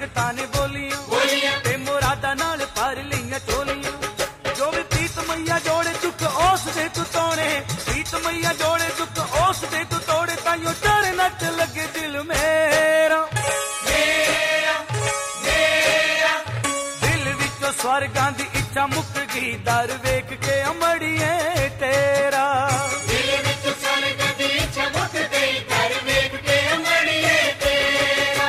ताने बोलियां ते मुरादा नाल भर लियां चोलियां। जो भी प्रीत मैया जोड़े दुख ओस दे तू तोड़े, प्रीत मैया जोड़े दुख ओस दे तू तोड़े, ताइयों चढ़ नच लगे दिल मेरा दिल विचों स्वर्गां दी इच्छा मुक गई, दर वेख के अमड़िए तेरा। दिल विच स्वर्ग दी इच्छा मुक गई, दर वेख के अमड़िए तेरा।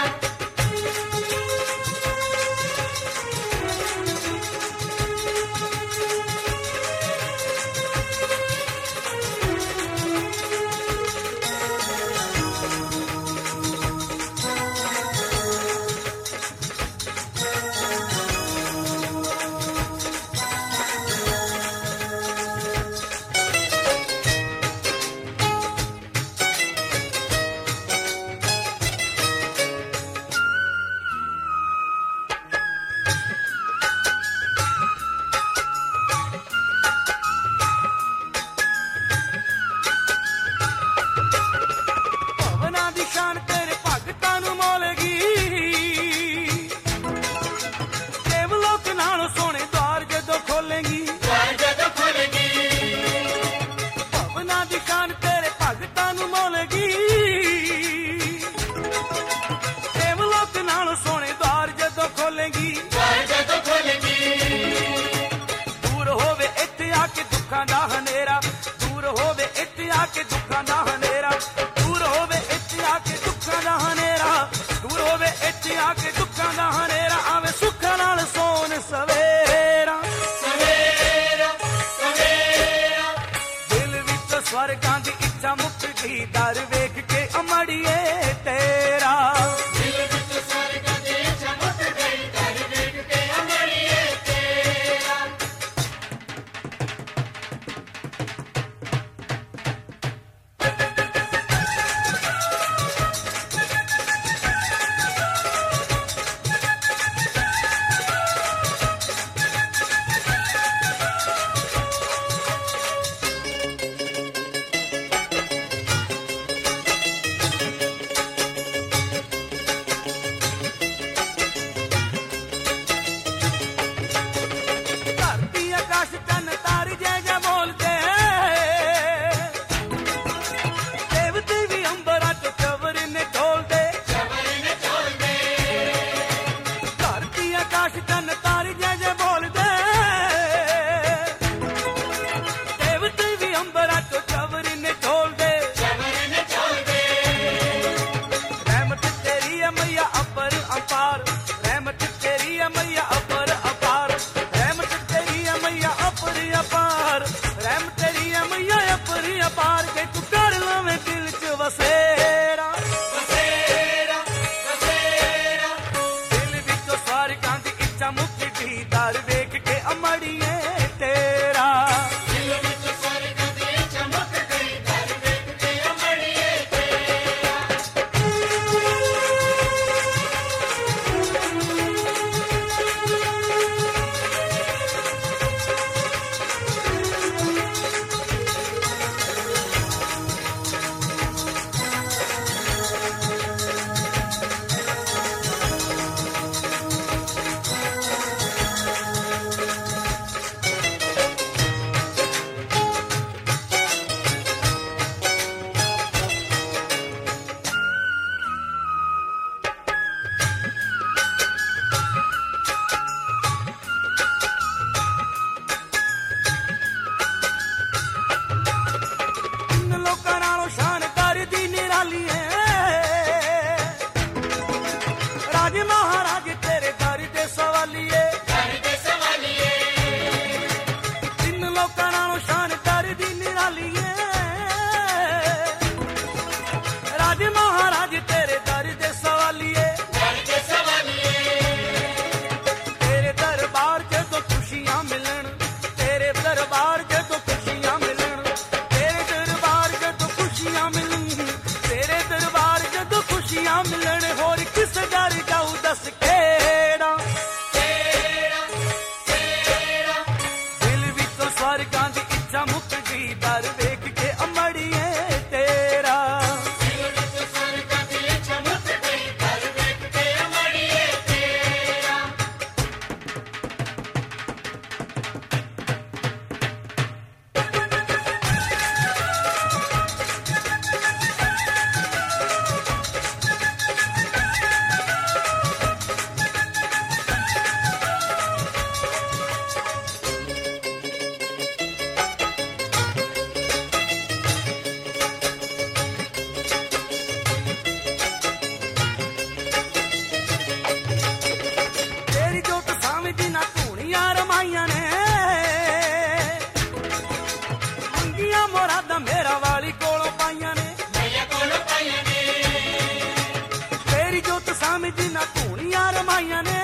पाइया ने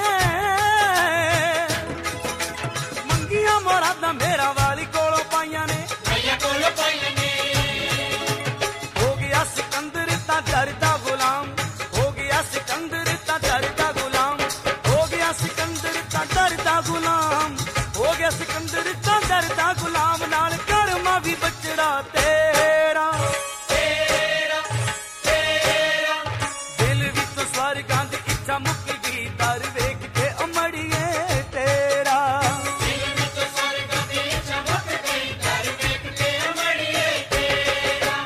मंगिया मुरादा मेरा वाली कोलों पाइया ने मैया कोल पाइया ने हो गया सिकंदर ता डरदा गुलाम हो गया सिकंदर ता डरदा गुलाम हो गया सिकंदर ता डरदा गुलाम हो गया सिकंदर ता डरदा गुलाम नाल करमा भी बचड़ा तेरा तेरा तेरा दिल विच स्वर्गां दी इच्छा मुक गई दर वेख के अमड़िए तेरा दिल विच स्वर्ग दी चमक गई दर वेख के अमड़िए तेरा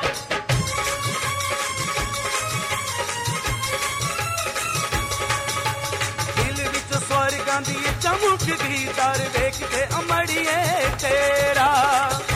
दिल विच स्वर्गां दी इच्छा मुक गई दर वेख के अमड़िए तेरा